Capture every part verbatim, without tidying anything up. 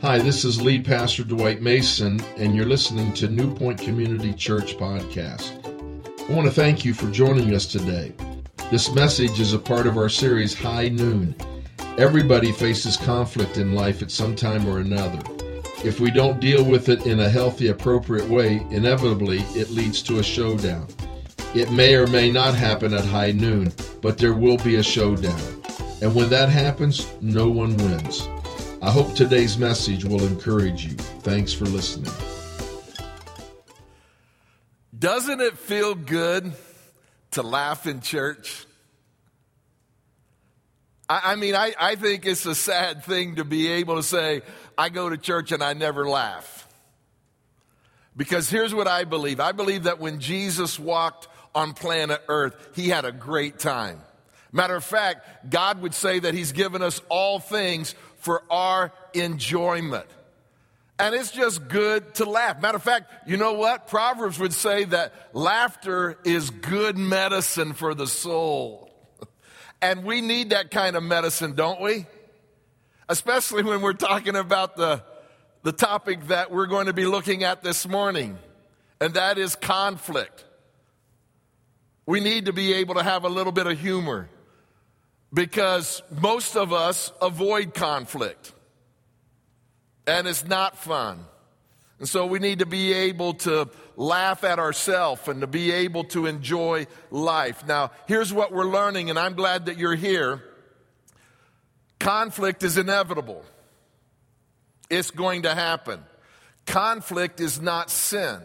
Hi, this is lead pastor Dwight Mason, and you're listening to New Point Community Church podcast. I want to thank you for joining us today. This message is a part of our series, High Noon. Everybody faces conflict in life at some time or another. If we don't deal with it in a healthy, appropriate way, inevitably it leads to a showdown. It may or may not happen at high noon, but there will be a showdown. And when that happens, no one wins. I hope today's message will encourage you. Thanks for listening. Doesn't it feel good to laugh in church? I, I mean, I, I think it's a sad thing to be able to say, I go to church and I never laugh. Because here's what I believe. I believe that when Jesus walked on planet Earth, he had a great time. Matter of fact, God would say that he's given us all things for our enjoyment. And it's just good to laugh. Matter of fact, you know what? Proverbs would say that laughter is good medicine for the soul. And we need that kind of medicine, don't we? Especially when we're talking about the, the topic that we're going to be looking at this morning, and that is conflict. We need to be able to have a little bit of humor, because most of us avoid conflict, and it's not fun. And so we need to be able to laugh at ourselves and to be able to enjoy life. Now, here's what we're learning, and I'm glad that you're here. Conflict is inevitable. It's going to happen. Conflict is not sin.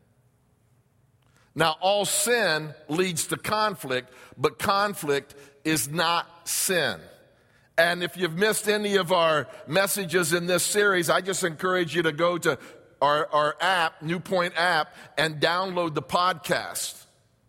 Now, all sin leads to conflict, but conflict is not sin. And if you've missed any of our messages in this series, I just encourage you to go to our, our app, New Point app, and download the podcast.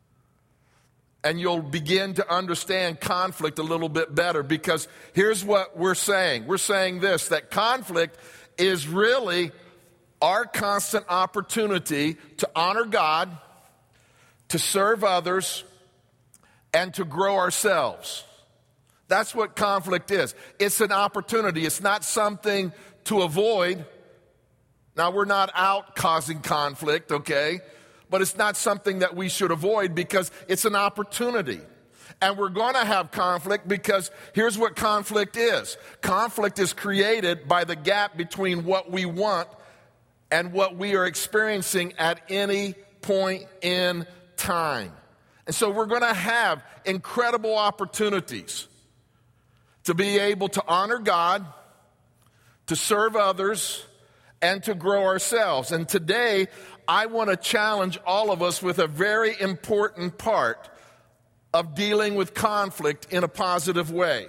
And you'll begin to understand conflict a little bit better, because here's what we're saying. We're saying this, that conflict is really our constant opportunity to honor God, to serve others, and to grow ourselves. That's what conflict is. It's an opportunity. It's not something to avoid. Now, we're not out causing conflict, okay? But it's not something that we should avoid, because it's an opportunity. And we're going to have conflict because here's what conflict is. Conflict is created by the gap between what we want and what we are experiencing at any point in time. And so we're going to have incredible opportunities to be able to honor God, to serve others, and to grow ourselves. And today, I want to challenge all of us with a very important part of dealing with conflict in a positive way.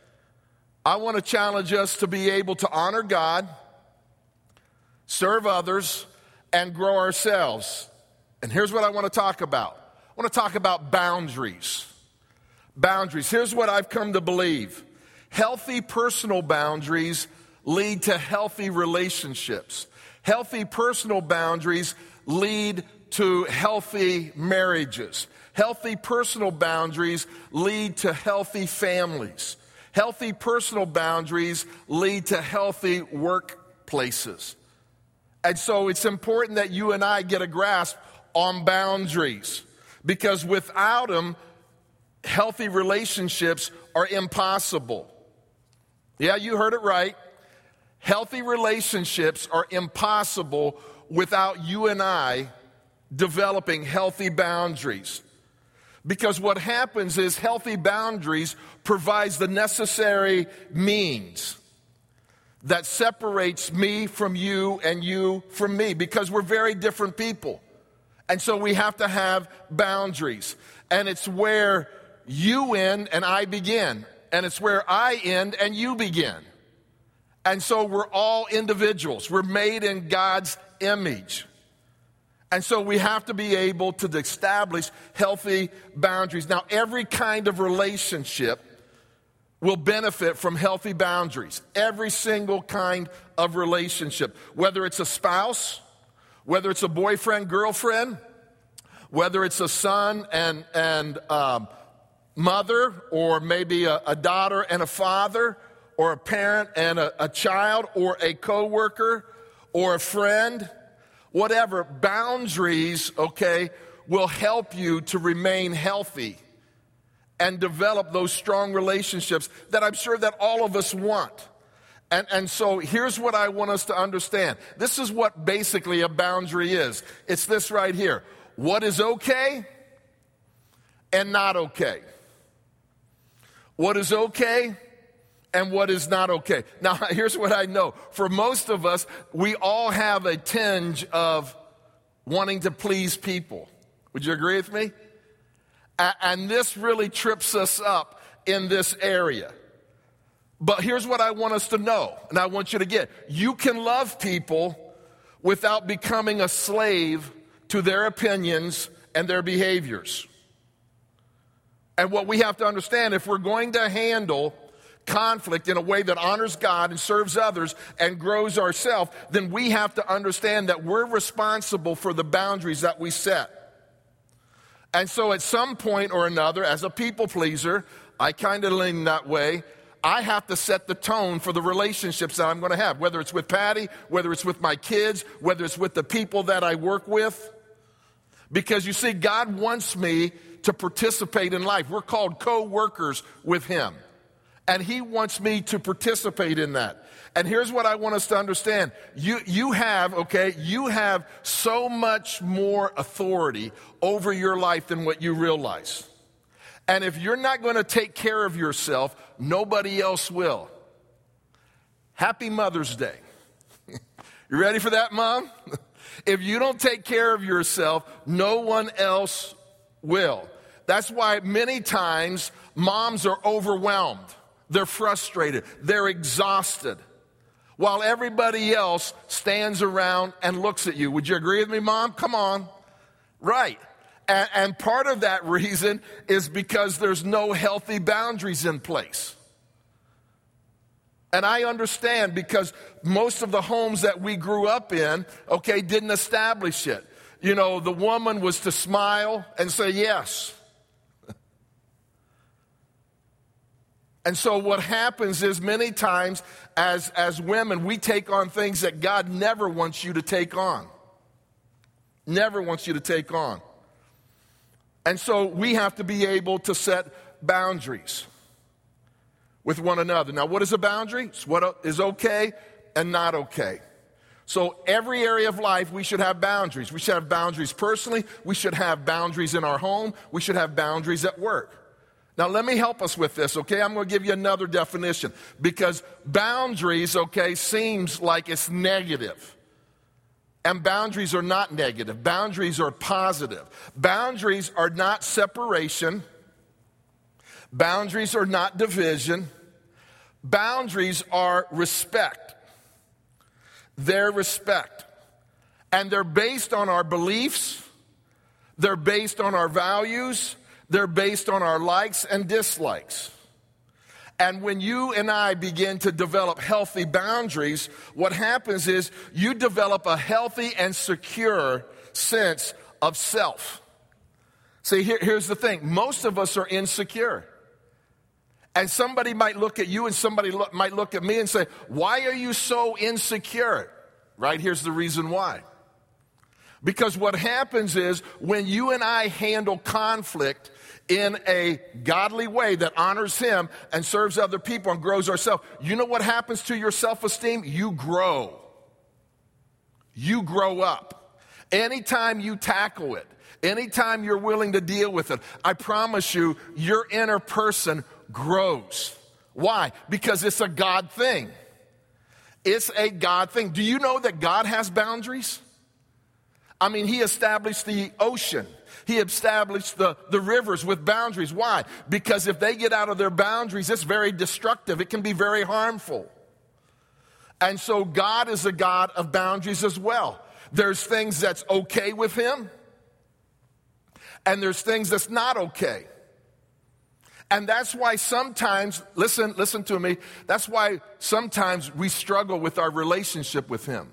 I want to challenge us to be able to honor God, serve others, and grow ourselves. And here's what I want to talk about. I want to talk about boundaries. Boundaries. Here's what I've come to believe. Healthy personal boundaries lead to healthy relationships. Healthy personal boundaries lead to healthy marriages. Healthy personal boundaries lead to healthy families. Healthy personal boundaries lead to healthy workplaces. And so it's important that you and I get a grasp on boundaries, because without them, healthy relationships are impossible. Yeah, you heard it right. Healthy relationships are impossible without you and I developing healthy boundaries. Because what happens is healthy boundaries provides the necessary means that separates me from you and you from me, because we're very different people. And so we have to have boundaries. And it's where you end and I begin. And it's where I end and you begin. And so we're all individuals. We're made in God's image. And so we have to be able to establish healthy boundaries. Now, every kind of relationship will benefit from healthy boundaries. Every single kind of relationship. Whether it's a spouse, whether it's a boyfriend, girlfriend, whether it's a son and, and um, mother, or maybe a, a daughter and a father, or a parent and a, a child or a coworker or a friend, whatever, boundaries, okay, will help you to remain healthy and develop those strong relationships that I'm sure that all of us want. And, and so here's what I want us to understand. This is what basically a boundary is. It's this right here. What is okay and not okay. What is okay and what is not okay. Now, here's what I know. For most of us, we all have a tinge of wanting to please people. Would you agree with me? And this really trips us up in this area. But here's what I want us to know, and I want you to get. You can love people without becoming a slave to their opinions and their behaviors. And what we have to understand, if we're going to handle conflict in a way that honors God and serves others and grows ourselves, then we have to understand that we're responsible for the boundaries that we set. And so at some point or another, as a people pleaser, I kind of lean that way, I have to set the tone for the relationships that I'm going to have, whether it's with Patty, whether it's with my kids, whether it's with the people that I work with. Because you see, God wants me to participate in life. We're called co-workers with Him. And He wants me to participate in that. And here's what I want us to understand. You, you have, okay, you have so much more authority over your life than what you realize. And if you're not going to take care of yourself, nobody else will. Happy Mother's Day. You ready for that, Mom? If you don't take care of yourself, no one else will. That's why many times moms are overwhelmed. They're frustrated. They're exhausted. While everybody else stands around and looks at you. Would you agree with me, Mom? Come on. Right. And, and part of that reason is because there's no healthy boundaries in place. And I understand because most of the homes that we grew up in, okay, didn't establish it. You know, the woman was to smile and say yes. And so what happens is many times as, as women, we take on things that God never wants you to take on. Never wants you to take on. And so we have to be able to set boundaries with one another. Now, what is a boundary? It's what is okay and not okay. So every area of life, we should have boundaries. We should have boundaries personally. We should have boundaries in our home. We should have boundaries at work. Now, let me help us with this, okay? I'm going to give you another definition because boundaries, okay, seems like it's negative. And boundaries are not negative. Boundaries are positive. Boundaries are not separation. Boundaries are not division. Boundaries are respect. They're respect. And they're based on our beliefs. They're based on our values. They're based on our likes and dislikes. And when you and I begin to develop healthy boundaries, what happens is you develop a healthy and secure sense of self. See, here, here's the thing. Most of us are insecure. And somebody might look at you and somebody look, might look at me and say, why are you so insecure? Right? Here's the reason why. Because what happens is when you and I handle conflict in a godly way that honors Him and serves other people and grows ourselves, you know what happens to your self-esteem? You grow. You grow up. Anytime you tackle it, anytime you're willing to deal with it, I promise you, your inner person grows. Why? Because it's a God thing. It's a God thing. Do you know that God has boundaries? I mean, He established the ocean. He established the, the rivers with boundaries. Why? Because if they get out of their boundaries, it's very destructive. It can be very harmful. And so God is a God of boundaries as well. There's things that's okay with Him, and there's things that's not okay. And that's why sometimes, listen, listen to me, that's why sometimes we struggle with our relationship with Him.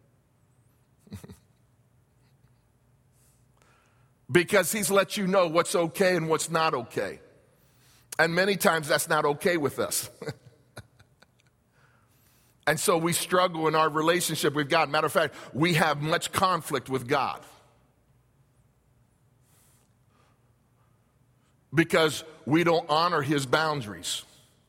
Because He's let you know what's okay and what's not okay. And many times that's not okay with us. And so we struggle in our relationship with God. Matter of fact, we have much conflict with God. Because we don't honor his boundaries.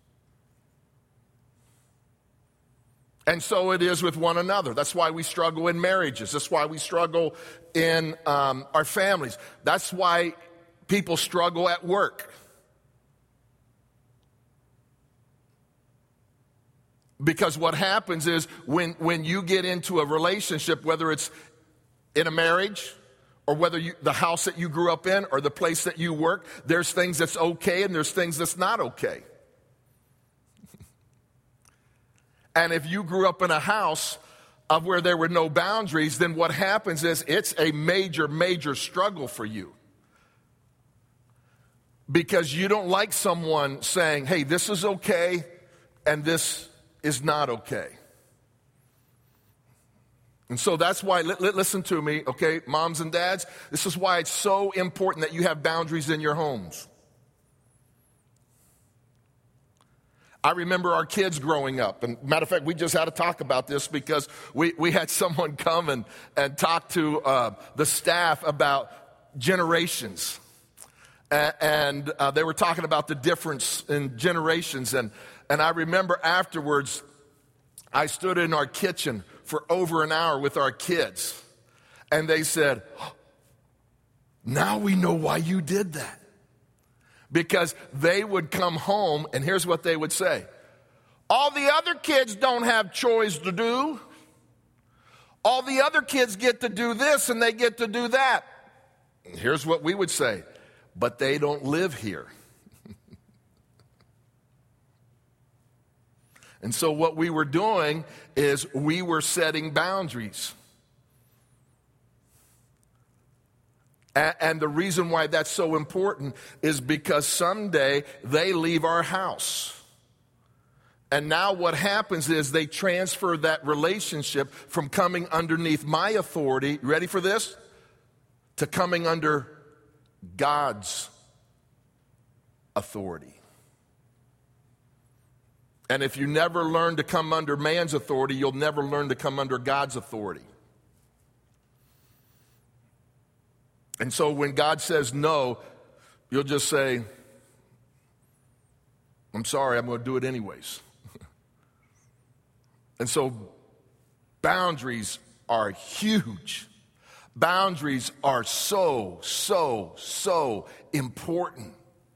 And so it is with one another. That's why we struggle in marriages. That's why we struggle in um, our families. That's why people struggle at work. Because what happens is when, when you get into a relationship, whether it's in a marriage or whether you, the house that you grew up in or the place that you work, there's things that's okay and there's things that's not okay. And if you grew up in a house of where there were no boundaries, then what happens is it's a major, major struggle for you. Because you don't like someone saying, hey, this is okay and this is not okay. And so that's why, li- li- listen to me, okay, moms and dads, this is why it's so important that you have boundaries in your homes. I remember our kids growing up, and matter of fact, we just had to talk about this because we, we had someone come and, and talk to uh, the staff about generations. A- and uh, they were talking about the difference in generations. And, and I remember afterwards, I stood in our kitchen for over an hour with our kids. And they said, now we know why you did that. Because they would come home, and here's what they would say. All the other kids don't have chores to do. All the other kids get to do this, and they get to do that. And here's what we would say. But they don't live here. And so what we were doing is we were setting boundaries. And the reason why that's so important is because someday they leave our house. And now what happens is they transfer that relationship from coming underneath my authority, ready for this? To coming under God's authority. And if you never learn to come under man's authority, you'll never learn to come under God's authority. And so when God says no, you'll just say, I'm sorry, I'm going to do it anyways. And so boundaries are huge. Boundaries are so, so, so important.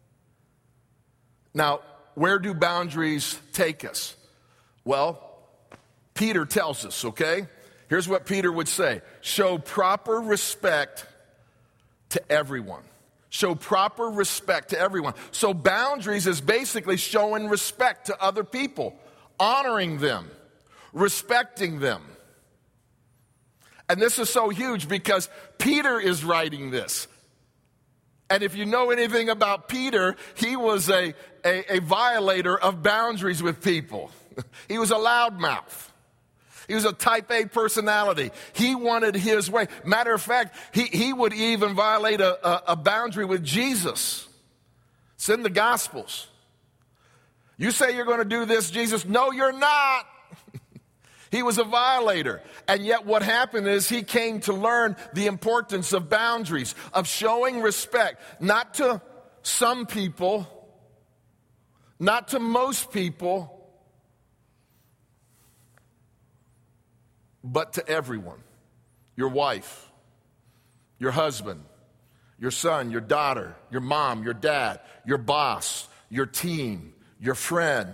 Now, where do boundaries take us? Well, Peter tells us, okay? Here's what Peter would say. Show proper respect to everyone. Show proper respect to everyone. So boundaries is basically showing respect to other people, honoring them, respecting them. And this is so huge because Peter is writing this. And if you know anything about Peter, he was a, a, a violator of boundaries with people. He was a loudmouth. He was a type A personality. He wanted his way. Matter of fact, he, he would even violate a, a, a boundary with Jesus. It's in the Gospels. You say you're going to do this, Jesus. No, you're not. He was a violator. And yet what happened is he came to learn the importance of boundaries, of showing respect, not to some people, not to most people, but to everyone. Your wife, your husband, your son, your daughter, your mom, your dad, your boss, your team, your friend,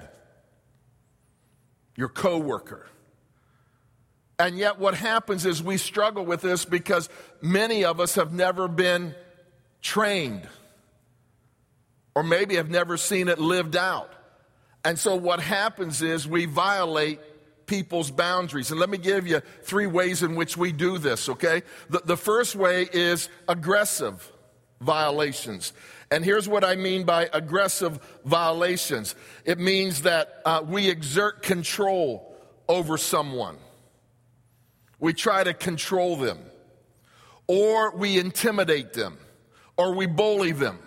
your coworker. And yet what happens is we struggle with this because many of us have never been trained or maybe have never seen it lived out. And so what happens is we violate people's boundaries. And let me give you three ways in which we do this, okay? The, the first way is aggressive violations. And here's what I mean by aggressive violations. It means that uh, we exert control over someone. We try to control them, or we intimidate them, or we bully them.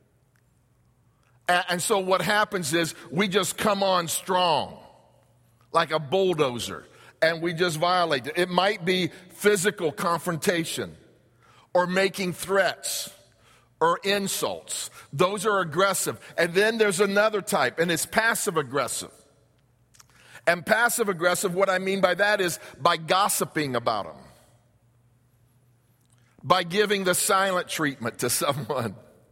And so what happens is we just come on strong. like a bulldozer, and we just violate it. It might be physical confrontation or making threats or insults. Those are aggressive. And then there's another type, and it's passive aggressive. And passive aggressive, what I mean by that is by gossiping about them, by giving the silent treatment to someone,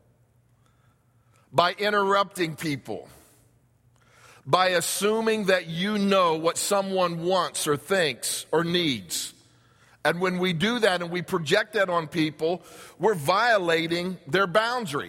by interrupting people, by assuming that you know what someone wants or thinks or needs. And when we do that and we project that on people, we're violating their boundary.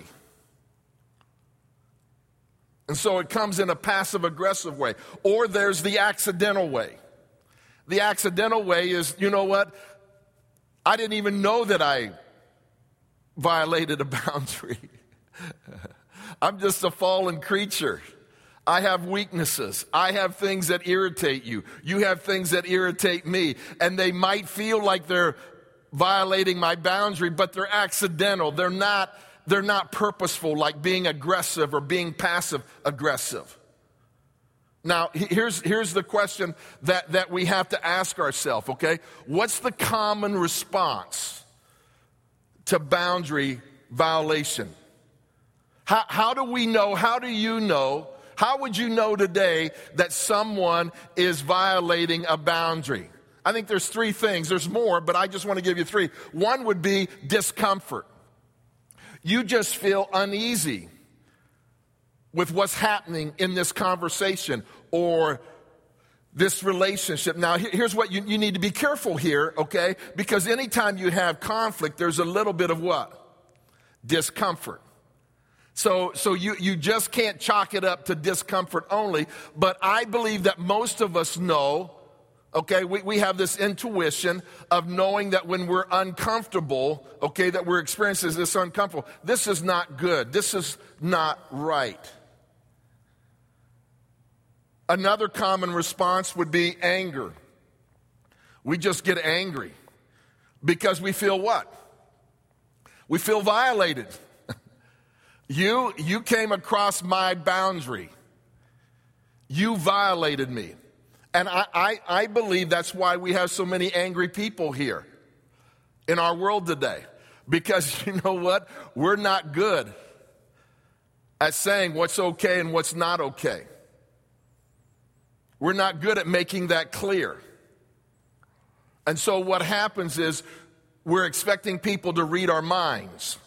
And so it comes in a passive-aggressive way. Or there's the accidental way. The accidental way is, you know what? I didn't even know that I violated a boundary. I'm just a fallen creature. I have weaknesses. I have things that irritate you. You have things that irritate me. And they might feel like they're violating my boundary, but they're accidental. They're not, they're not purposeful, like being aggressive or being passive aggressive. Now, here's, here's the question that, that we have to ask ourselves, okay? What's the common response to boundary violation? How, how do we know, how do you know, how would you know today that someone is violating a boundary? I think there's three things. There's more, but I just want to give you three. One would be discomfort. You just feel uneasy with what's happening in this conversation or this relationship. Now, here's what you, you need to be careful here, okay? Because anytime you have conflict, there's a little bit of what? Discomfort. So, so you, you just can't chalk it up to discomfort only. But I believe that most of us know, okay, we, we have this intuition of knowing that when we're uncomfortable, okay, that we're experiencing this uncomfortable. This is not good. This is not right. Another common response would be anger. We just get angry because we feel what? We feel violated. You, you came across my boundary. You violated me. And I, I, I believe that's why we have so many angry people here in our world today. Because you know what? We're not good at saying what's okay and what's not okay. We're not good at making that clear. And so what happens is we're expecting people to read our minds.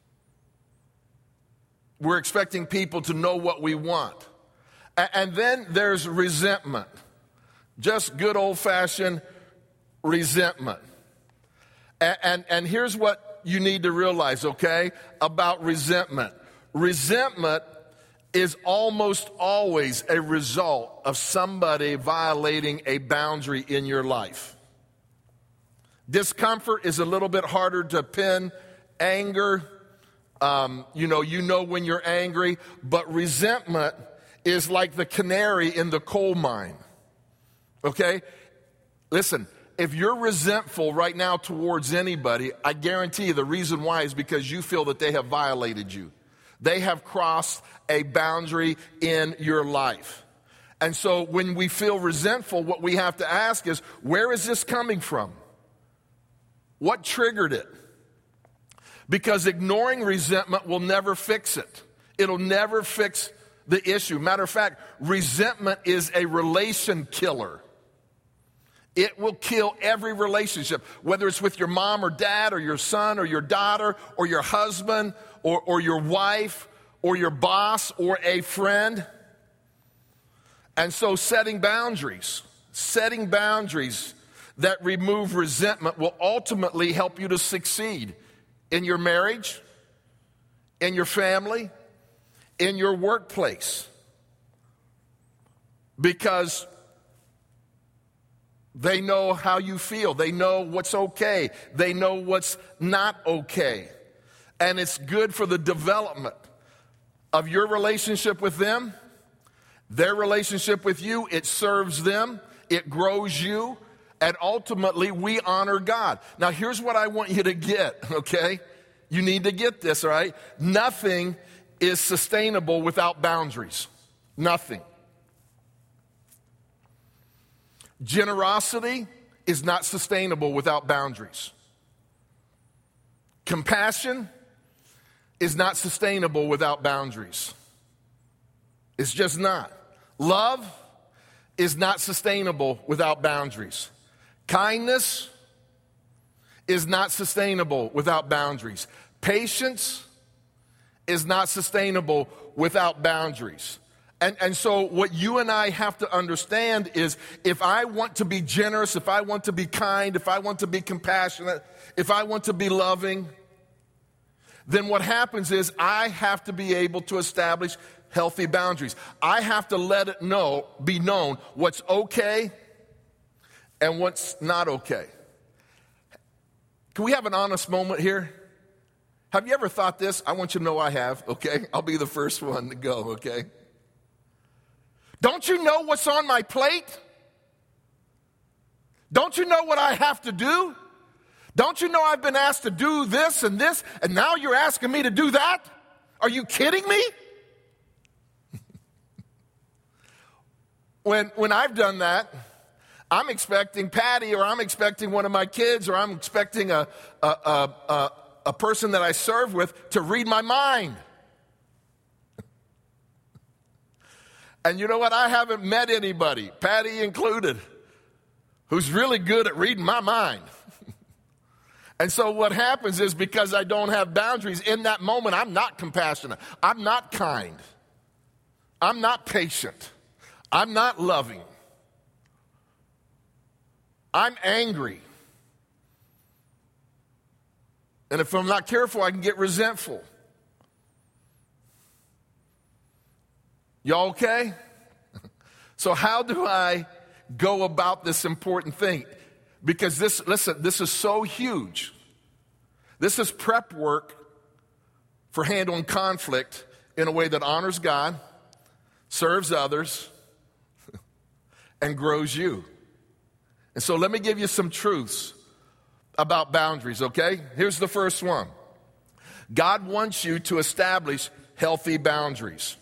We're expecting people to know what we want. And then there's resentment. Just good old-fashioned resentment. And, and, and here's what you need to realize, okay, about resentment. Resentment is almost always a result of somebody violating a boundary in your life. Discomfort is a little bit harder to pin. Anger, um, you know, you know when you're angry, but resentment is like the canary in the coal mine. Okay? Listen, if you're resentful right now towards anybody, I guarantee you the reason why is because you feel that they have violated you. They have crossed a boundary in your life. And so when we feel resentful, what we have to ask is, where is this coming from? What triggered it? Because ignoring resentment will never fix it. It'll never fix the issue. Matter of fact, resentment is a relation killer. It will kill every relationship, whether it's with your mom or dad or your son or your daughter or your husband or, or your wife or your boss or a friend. And so setting boundaries, setting boundaries that remove resentment will ultimately help you to succeed in your marriage, in your family, in your workplace. Because they know how you feel. They know what's okay. They know what's not okay. And it's good for the development of your relationship with them, their relationship with you. It serves them. It grows you. And ultimately, we honor God. Now, here's what I want you to get, okay? You need to get this, all right? Nothing is sustainable without boundaries. Nothing. Generosity is not sustainable without boundaries. Compassion is not sustainable without boundaries. It's just not. Love is not sustainable without boundaries. Kindness is not sustainable without boundaries. Patience is not sustainable without boundaries. And, and so what you and I have to understand is if I want to be generous, if I want to be kind, if I want to be compassionate, if I want to be loving, then what happens is I have to be able to establish healthy boundaries. I have to let it know, be known what's okay and what's not okay. Can we have an honest moment here? Have you ever thought this? I want you to know I have, okay? I'll be the first one to go, okay? Don't you know what's on my plate? Don't you know what I have to do? Don't you know I've been asked to do this and this, and now you're asking me to do that? Are you kidding me? when, when I've done that, I'm expecting Patty, or I'm expecting one of my kids, or I'm expecting a, a, a, a, a person that I serve with to read my mind. And you know what? I haven't met anybody, Patty included, who's really good at reading my mind. And so what happens is because I don't have boundaries, in that moment, I'm not compassionate. I'm not kind. I'm not patient. I'm not loving. I'm angry. And if I'm not careful, I can get resentful. Y'all okay? So how do I go about this important thing? Because this, listen, this is so huge. This is prep work for handling conflict in a way that honors God, serves others, and grows you. And so let me give you some truths about boundaries, okay? Here's the first one. God wants you to establish healthy boundaries.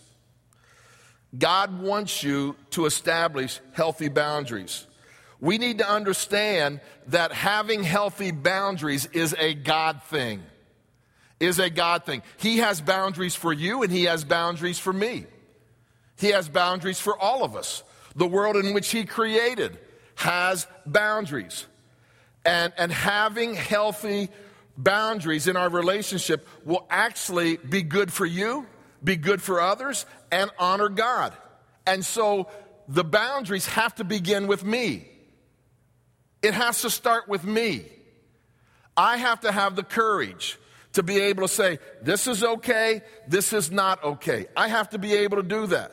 God wants you to establish healthy boundaries. We need to understand that having healthy boundaries is a God thing. Is a God thing. He has boundaries for you and He has boundaries for me. He has boundaries for all of us. The world in which He created has boundaries. And, and having healthy boundaries in our relationship will actually be good for you, be good for others, and honor God. And so the boundaries have to begin with me. It has to start with me. I have to have the courage to be able to say, this is okay, this is not okay. I have to be able to do that.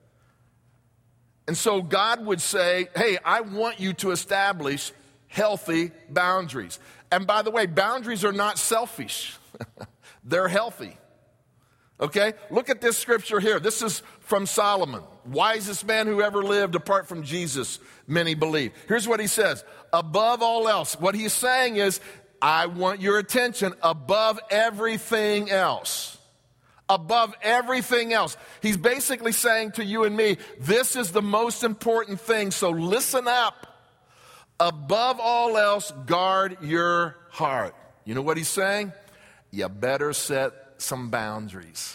And so God would say, hey, I want you to establish healthy boundaries. And by the way, boundaries are not selfish. They're healthy. Okay? Look at this scripture here. This is from Solomon, wisest man who ever lived apart from Jesus, many believe. Here's what he says. Above all else, what he's saying is, I want your attention above everything else. Above everything else. He's basically saying to you and me, this is the most important thing, so listen up. Above all else, guard your heart. You know what he's saying? You better set some boundaries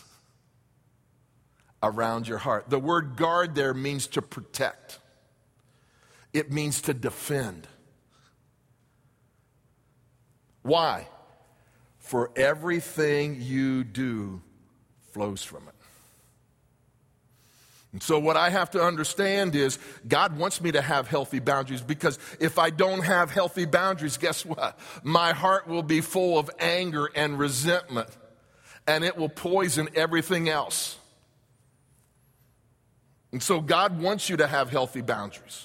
around your heart. The word guard there means to protect. It means to defend. Why? For everything you do flows from it. And so what I have to understand is God wants me to have healthy boundaries, because if I don't have healthy boundaries, guess what? My heart will be full of anger and resentment, and it will poison everything else. And so God wants you to have healthy boundaries.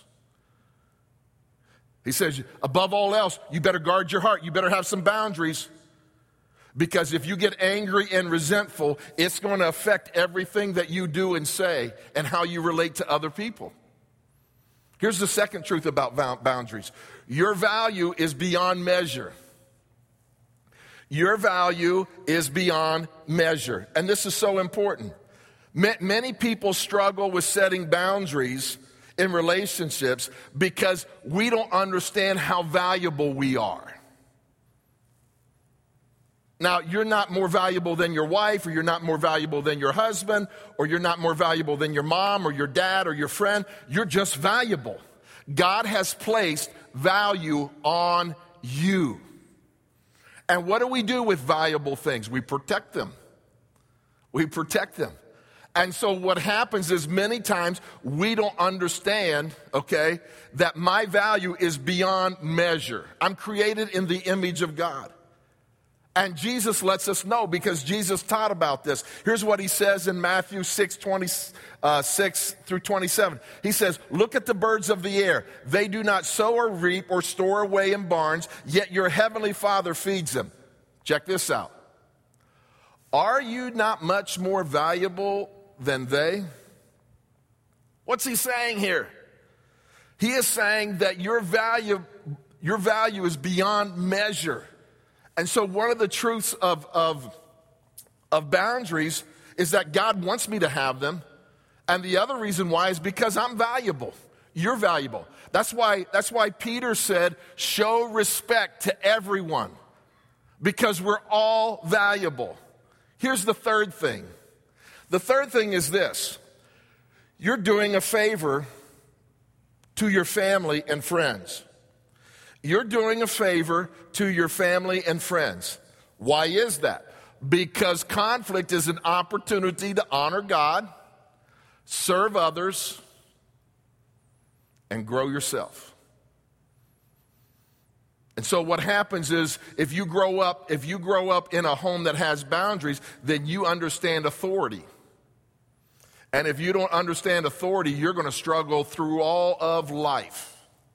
He says, above all else, you better guard your heart. You better have some boundaries. Because if you get angry and resentful, it's going to affect everything that you do and say and how you relate to other people. Here's the second truth about boundaries. Your value is beyond measure. Your value is beyond measure. And this is so important. Many people struggle with setting boundaries in relationships because we don't understand how valuable we are. Now, you're not more valuable than your wife, or you're not more valuable than your husband, or you're not more valuable than your mom or your dad or your friend. You're just valuable. God has placed value on you. And what do we do with valuable things? We protect them. We protect them. And so what happens is many times we don't understand, okay, that my value is beyond measure. I'm created in the image of God. And Jesus lets us know because Jesus taught about this. Here's what he says in Matthew six, twenty-six through twenty-seven. He says, look at the birds of the air. They do not sow or reap or store away in barns, yet your heavenly Father feeds them. Check this out. Are you not much more valuable than they? What's he saying here? He is saying that your value, your value is beyond measure. And so one of the truths of, of, of boundaries is that God wants me to have them. And the other reason why is because I'm valuable. You're valuable. That's why, that's why Peter said, show respect to everyone. Because we're all valuable. Here's the third thing. The third thing is this. You're doing a favor to your family and friends. You're doing a favor to your family and friends. Why is that? Because conflict is an opportunity to honor God, serve others, and grow yourself. And so what happens is if you grow up, if you grow up in a home that has boundaries, then you understand authority. And if you don't understand authority, you're going to struggle through all of life.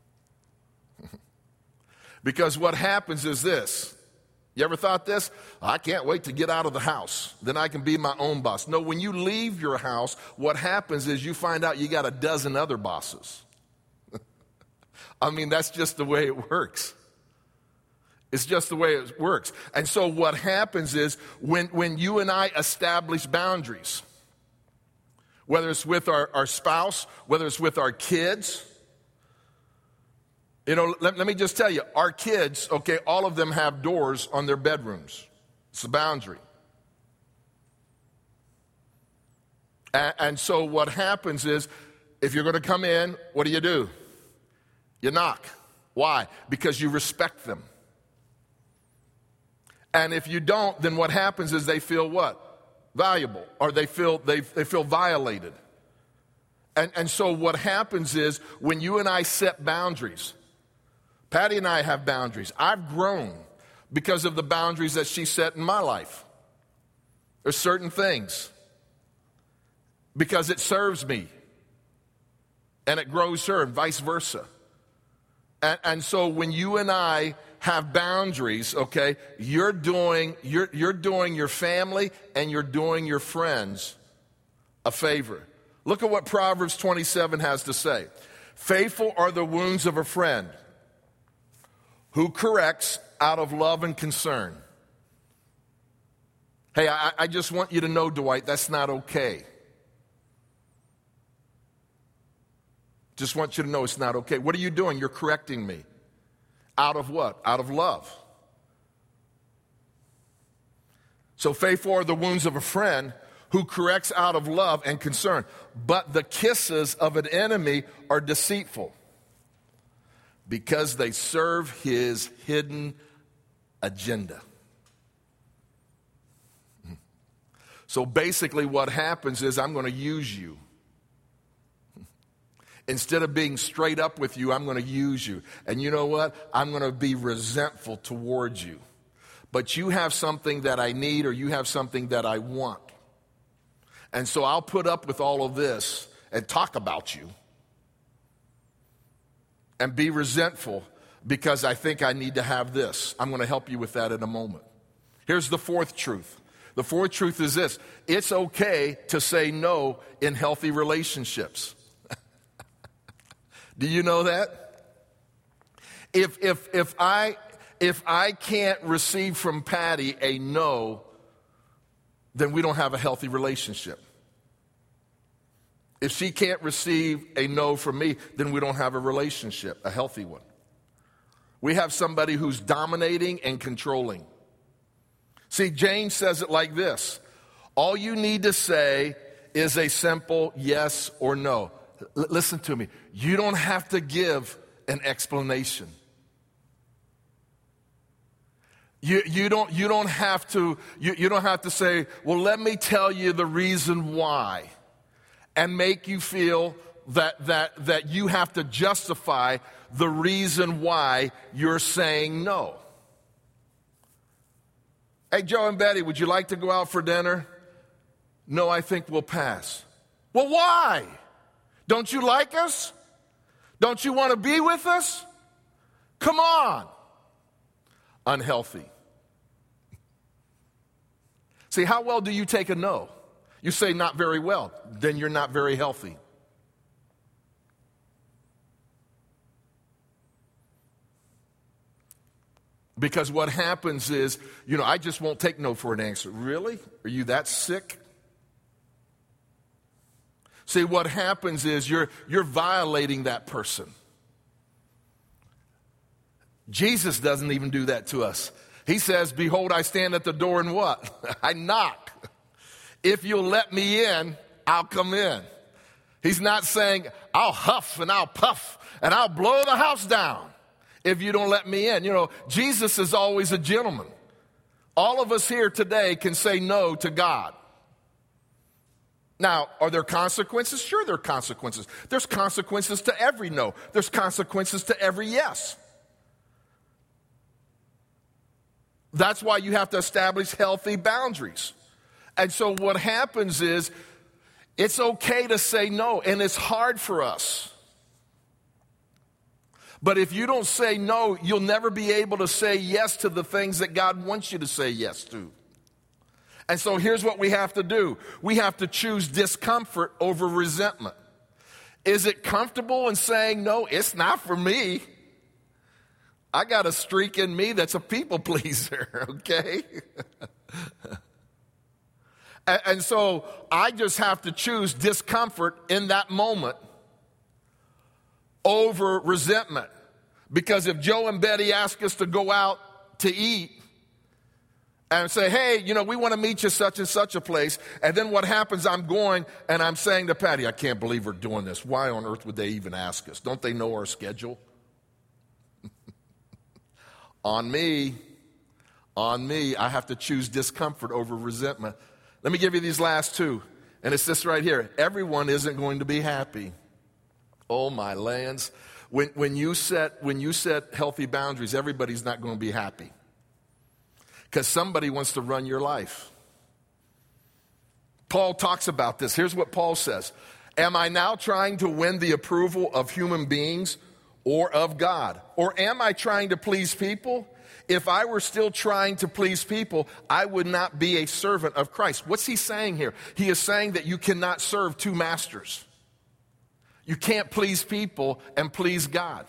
Because what happens is this. You ever thought this? I can't wait to get out of the house. Then I can be my own boss. No, when you leave your house, what happens is you find out you got a dozen other bosses. I mean, that's just the way it works. It's just the way it works. And so what happens is when, when you and I establish boundaries, whether it's with our, our spouse, whether it's with our kids, you know, let, let me just tell you, our kids, okay, all of them have doors on their bedrooms. It's a boundary. And, and so what happens is, if you're going to come in, what do you do? You knock. Why? Because you respect them. And if you don't, then what happens is they feel what? Valuable, or they feel they, they feel violated. And, and so what happens is when you and I set boundaries, Patty and I have boundaries. I've grown because of the boundaries that she set in my life. There's certain things because it serves me and it grows her and vice versa. And, and so when you and I have boundaries, okay, you're doing, you're, you're doing your family and you're doing your friends a favor. Look at what Proverbs twenty-seven has to say. Faithful are the wounds of a friend who corrects out of love and concern. Hey, I, I just want you to know, Dwight, that's not okay. Just want you to know it's not okay. What are you doing? You're correcting me. Out of what? Out of love. So faithful are the wounds of a friend who corrects out of love and concern. But the kisses of an enemy are deceitful, because they serve his hidden agenda. So basically what happens is I'm going to use you. Instead of being straight up with you, I'm going to use you. And you know what? I'm going to be resentful towards you. But you have something that I need, or you have something that I want. And so I'll put up with all of this and talk about you and be resentful because I think I need to have this. I'm going to help you with that in a moment. Here's the fourth truth. The fourth truth is this. It's okay to say no in healthy relationships. Do you know that? If, if, if, I, if I can't receive from Patty a no, then we don't have a healthy relationship. If she can't receive a no from me, then we don't have a relationship, a healthy one. We have somebody who's dominating and controlling. See, James says it like this. All you need to say is a simple yes or no. L- listen to me. You don't have to give an explanation. You, you, don't, you, don't have to, you, you don't have to say, well, let me tell you the reason why, and make you feel that, that, that you have to justify the reason why you're saying no. Hey, Joe and Betty, would you like to go out for dinner? No, I think we'll pass. Well, why? Don't you like us? Don't you want to be with us? Come on. Unhealthy. See, how well do you take a no? You say not very well, then you're not very healthy. Because what happens is, you know, I just won't take no for an answer. Really? Are you that sick? See, what happens is you're, you're violating that person. Jesus doesn't even do that to us. He says, behold, I stand at the door and what? I knock. If you'll let me in, I'll come in. He's not saying, I'll huff and I'll puff and I'll blow the house down if you don't let me in. You know, Jesus is always a gentleman. All of us here today can say no to God. Now, are there consequences? Sure, there are consequences. There's consequences to every no. There's consequences to every yes. That's why you have to establish healthy boundaries. And so what happens is, it's okay to say no, and it's hard for us. But if you don't say no, you'll never be able to say yes to the things that God wants you to say yes to. And so here's what we have to do. We have to choose discomfort over resentment. Is it comfortable in saying no? It's not for me. I got a streak in me that's a people pleaser, okay? and, and so I just have to choose discomfort in that moment over resentment. Because if Joe and Betty ask us to go out to eat and say, hey, you know, we want to meet you such and such a place, and then what happens, I'm going and I'm saying to Patty, I can't believe we're doing this. Why on earth would they even ask us? Don't they know our schedule? On me, on me, I have to choose discomfort over resentment. Let me give you these last two. And it's this right here. Everyone isn't going to be happy. Oh, my lands. When, when, you set, when you set healthy boundaries, everybody's not going to be happy. Because somebody wants to run your life. Paul talks about this. Here's what Paul says. Am I now trying to win the approval of human beings or of God? Or am I trying to please people? If I were still trying to please people, I would not be a servant of Christ. What's he saying here? He is saying that you cannot serve two masters. You can't please people and please God.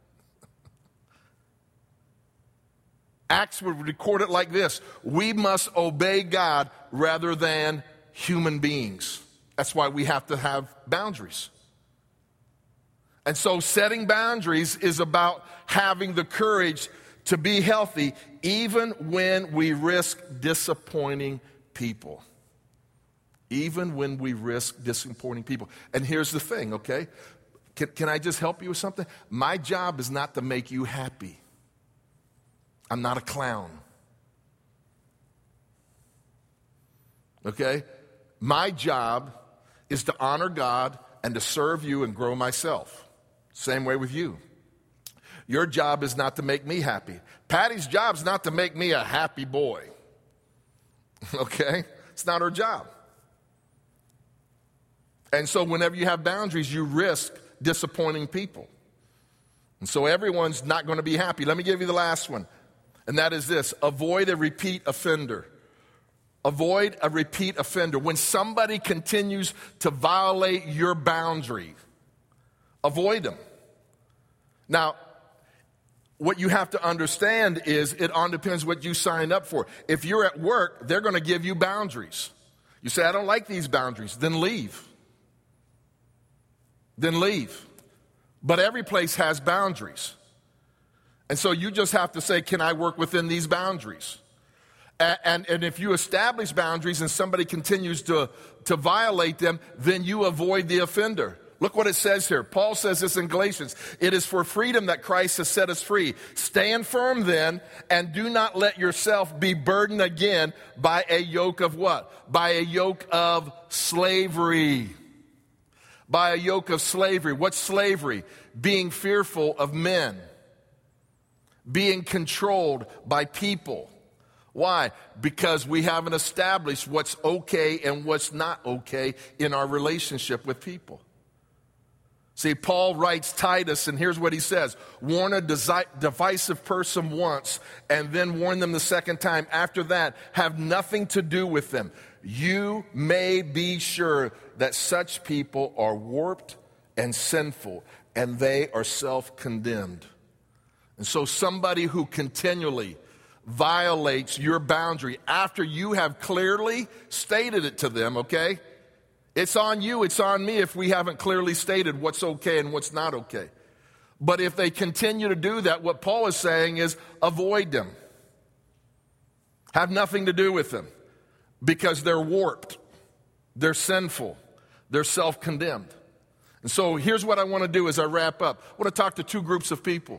Acts would record it like this. We must obey God rather than human beings. That's why we have to have boundaries. And so setting boundaries is about having the courage to be healthy even when we risk disappointing people. Even when we risk disappointing people. And here's the thing, okay? Can, can I just help you with something? My job is not to make you happy. I'm not a clown. Okay? My job is to honor God and to serve you and grow myself. Same way with you. Your job is not to make me happy. Patty's job is not to make me a happy boy. Okay? It's not her job. And so whenever you have boundaries, you risk disappointing people. And so everyone's not going to be happy. Let me give you the last one. And that is this. Avoid a repeat offender. Avoid a repeat offender. When somebody continues to violate your boundary, avoid them. Now, what you have to understand is it all depends what you signed up for. If you're at work, they're going to give you boundaries. You say, I don't like these boundaries, then leave. then leave. But every place has boundaries. And so you just have to say, can I work within these boundaries? And, and, and if you establish boundaries and somebody continues to, to violate them, then you avoid the offender. Look what it says here. Paul says this in Galatians. It is for freedom that Christ has set us free. Stand firm then, and do not let yourself be burdened again by a yoke of what? By a yoke of slavery. By a yoke of slavery. What's slavery? Being fearful of men. Being controlled by people. Why? Because we haven't established what's okay and what's not okay in our relationship with people. See, Paul writes Titus, and here's what he says. Warn a desi- divisive person once, and then warn them the second time. After that, have nothing to do with them. You may be sure that such people are warped and sinful, and they are self-condemned. And so somebody who continually violates your boundary after you have clearly stated it to them, okay? It's on you, it's on me if we haven't clearly stated what's okay and what's not okay. But if they continue to do that, what Paul is saying is avoid them. Have nothing to do with them because they're warped, they're sinful, they're self-condemned. And so here's what I want to do as I wrap up. I want to talk to two groups of people.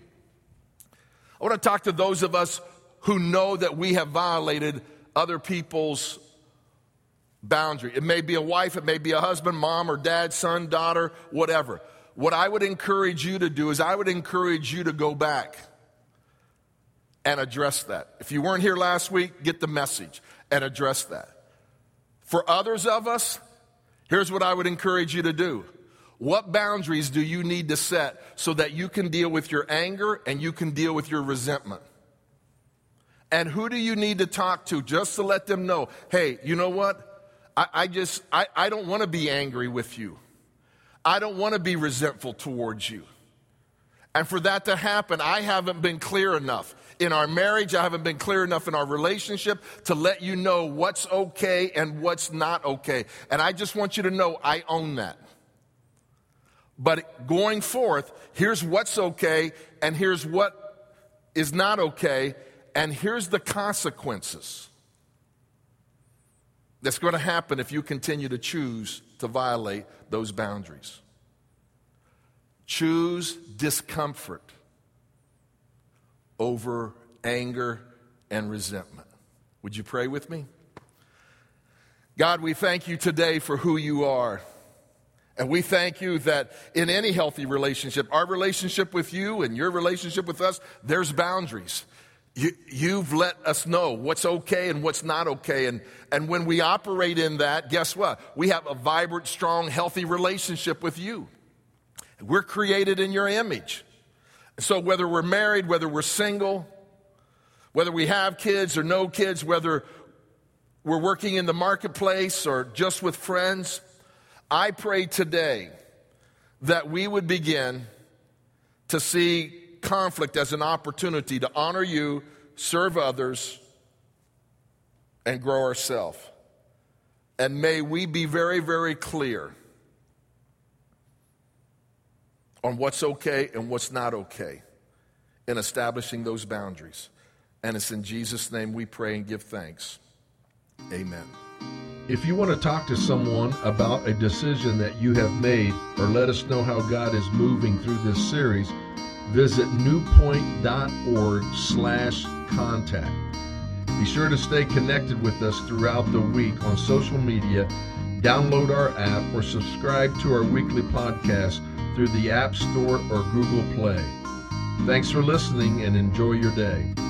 I want to talk to those of us who know that we have violated other people's boundary. It may be a wife, it may be a husband, mom or dad, son, daughter, whatever. What I would encourage you to do is I would encourage you to go back and address that. If you weren't here last week, get the message and address that. For others of us, here's what I would encourage you to do. What boundaries do you need to set so that you can deal with your anger and you can deal with your resentment? And who do you need to talk to just to let them know, hey, you know what? I, I just, I, I don't want to be angry with you. I don't want to be resentful towards you. And for that to happen, I haven't been clear enough. In our marriage, I haven't been clear enough in our relationship to let you know what's okay and what's not okay. And I just want you to know I own that. But going forth, here's what's okay and here's what is not okay. And here's the consequences that's going to happen if you continue to choose to violate those boundaries. Choose discomfort over anger and resentment. Would you pray with me? God, we thank you today for who you are. And we thank you that in any healthy relationship, our relationship with you and your relationship with us, there's boundaries. You, you've let us know what's okay and what's not okay. And, and when we operate in that, guess what? We have a vibrant, strong, healthy relationship with you. We're created in your image. So whether we're married, whether we're single, whether we have kids or no kids, whether we're working in the marketplace or just with friends, I pray today that we would begin to see conflict as an opportunity to honor you, serve others, and grow ourselves. And may we be very, very clear on what's okay and what's not okay in establishing those boundaries. And it's in Jesus' name we pray and give thanks. Amen. If you want to talk to someone about a decision that you have made or let us know how God is moving through this series, visit newpoint.org slash contact. Be sure to stay connected with us throughout the week on social media, download our app, or subscribe to our weekly podcast through the App Store or Google Play. Thanks for listening and enjoy your day.